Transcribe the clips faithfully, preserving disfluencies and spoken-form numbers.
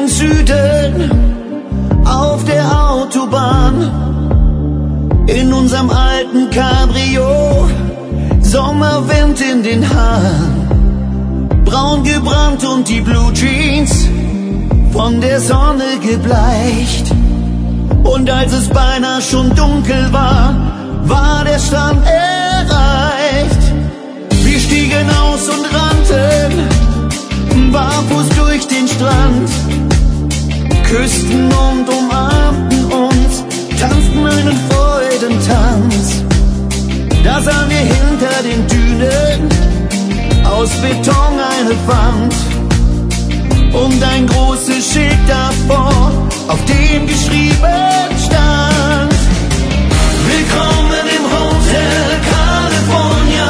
Richtung Süden auf der Autobahn. In unserem alten Cabrio, Sommerwind in den Haaren, braun gebrannt und die Blue Jeans von der Sonne gebleicht. Und als es beinahe schon dunkel war, war der Strand erreicht. Wir stiegen aus und rannten barfuß durch den Strand, küssten und umarmten uns, tanzten einen Freudentanz. Da sahen wir hinter den Dünen aus Beton eine Wand und ein großes Schild davor, auf dem geschrieben stand: Willkommen im Hotel California,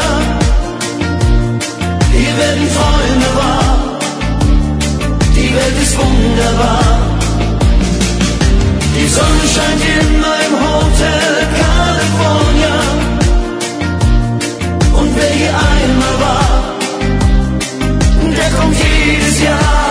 hier werden Träume wahr, die Welt ist wunderbar. Die Sonne scheint immer im Hotel California, und wer hier einmal war, der kommt jedes Jahr.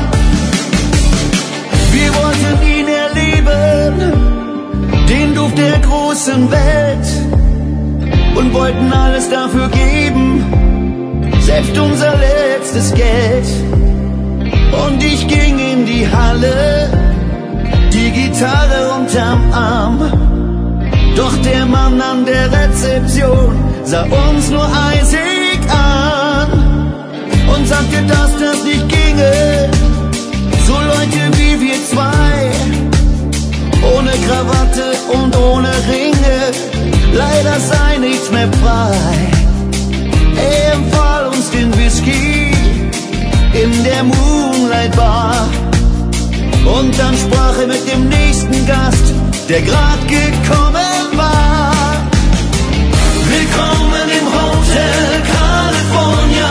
Wir wollten ihn erleben, den Duft der großen Welt, und wollten alles dafür geben, selbst unser letztes Geld. Und ich ging in die Halle, die Gitarre unterm Arm. Doch der Mann an der Rezeption sah uns nur eisig an und sagte, dass das nicht ginge. So Leute wie wir zwei, ohne Krawatte und ohne Ringe, leider sei nichts mehr frei. Er empfahl uns den Whisky in der Moonlight Bar, und dann sprach er mit dem nächsten Gast, der grad gekommen war: Willkommen im Hotel California,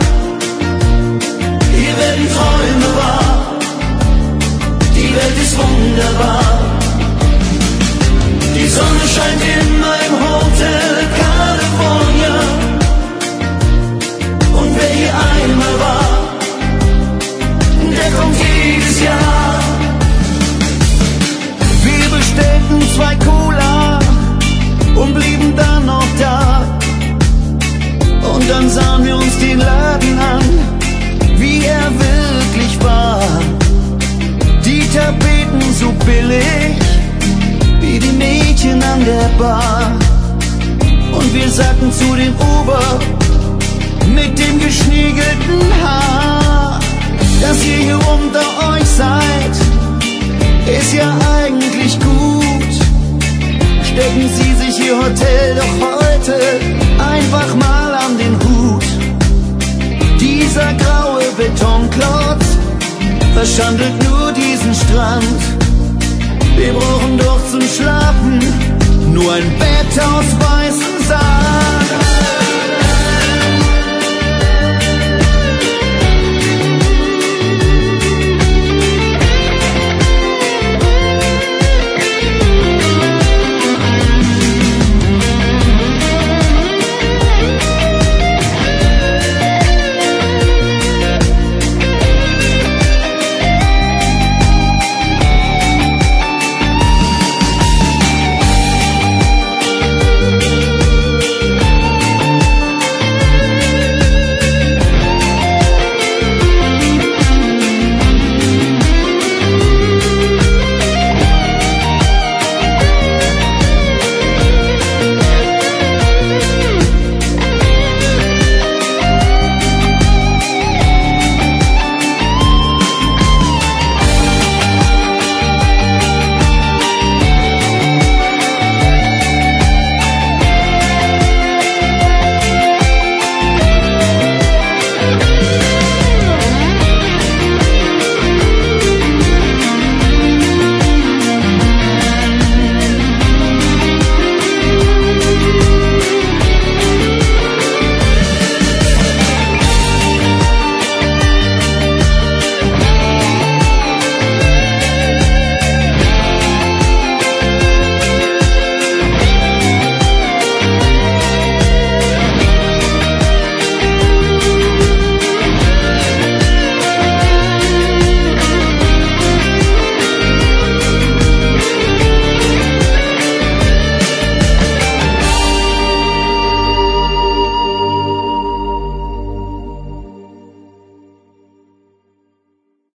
hier werden Träume wahr, die Welt ist wunderbar. Die Sonne scheint immer im Hotel California, und wer hier einmal war, der kommt jedes Jahr. Wir bestellten zwei Cola und blieben dann noch da. Und dann sahen wir uns den Laden an, wie er wirklich war. Die Tapeten so billig wie die Mädchen an der Bar. Und wir sagten zu dem Ober mit dem geschniegelten Haar: Dass ihr hier unter euch seid, ist ja eigentlich gut. Stecken Sie sich Ihr Hotel doch heute einfach mal an den Hut. Dieser graue Betonklotz verschandelt nur diesen Strand. Wir brauchen doch zum Schlafen nur ein Bett aus Wein